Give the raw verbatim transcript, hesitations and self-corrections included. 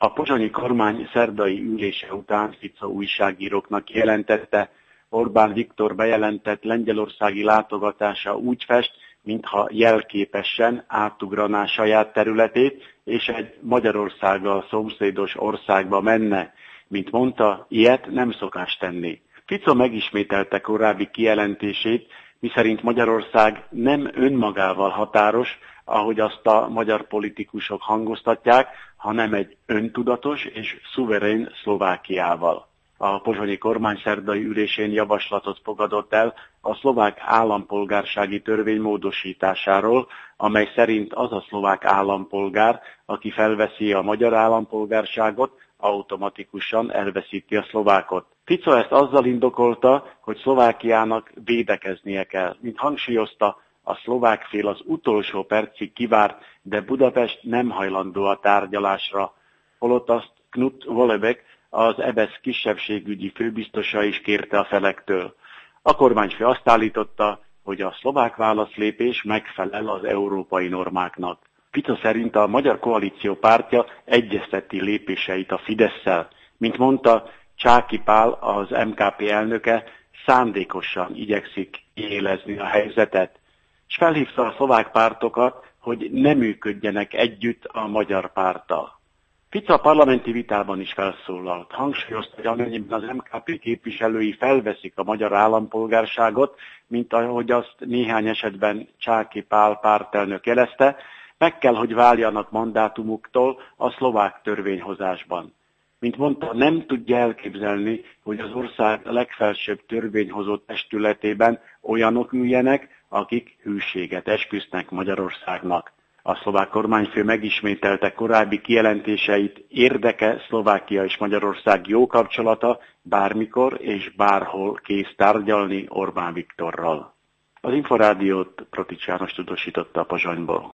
A pozsonyi kormány szerdai ülése után Fico újságíróknak jelentette, Orbán Viktor bejelentett lengyelországi látogatása úgy fest, mintha jelképesen átugraná saját területét, és egy Magyarországgal szomszédos országba menne. Mint mondta, ilyet nem szokás tenni. Fico megismételte korábbi kijelentését, miszerint Magyarország nem önmagával határos, ahogy azt a magyar politikusok hangoztatják, hanem egy öntudatos és szuverén Szlovákiával. A pozsonyi kormány szerdai ülésén javaslatot fogadott el a szlovák állampolgársági törvény módosításáról, amely szerint az a szlovák állampolgár, aki felveszi a magyar állampolgárságot, automatikusan elveszíti a szlovákot. Fico ezt azzal indokolta, hogy Szlovákiának védekeznie kell. Mint hangsúlyozta, a szlovák fél az utolsó percig kivárt, de Budapest nem hajlandó a tárgyalásra, holott azt Knut Vollebæk, az é bé e es kisebbségügyi főbiztosa is kérte a felektől. A kormányfő azt állította, hogy a szlovák válaszlépés megfelel az európai normáknak. Fico szerint a Magyar Koalíció pártja egyezteti lépéseit a Fidesszel. Mint mondta, Csáky Pál, az em ká pé elnöke szándékosan igyekszik élezni a helyzetet, és felhívta a szlovák pártokat, hogy ne működjenek együtt a magyar párttal. Fico a parlamenti vitában is felszólalt. Hangsúlyozta, hogy amennyiben az em ká pé képviselői felveszik a magyar állampolgárságot, mint ahogy azt néhány esetben Csáky Pál pártelnök jelezte, meg kell, hogy váljanak mandátumuktól a szlovák törvényhozásban. Mint mondta, nem tudja elképzelni, hogy az ország legfelsőbb törvényhozó testületében olyanok üljenek, akik hűséget esküsznek Magyarországnak. A szlovák kormányfő megismételte korábbi kijelentéseit, érdeke Szlovákia és Magyarország jó kapcsolata, bármikor és bárhol kész tárgyalni Orbán Viktorral. Az Inforádiót Protics János tudósította a Pozsonyból.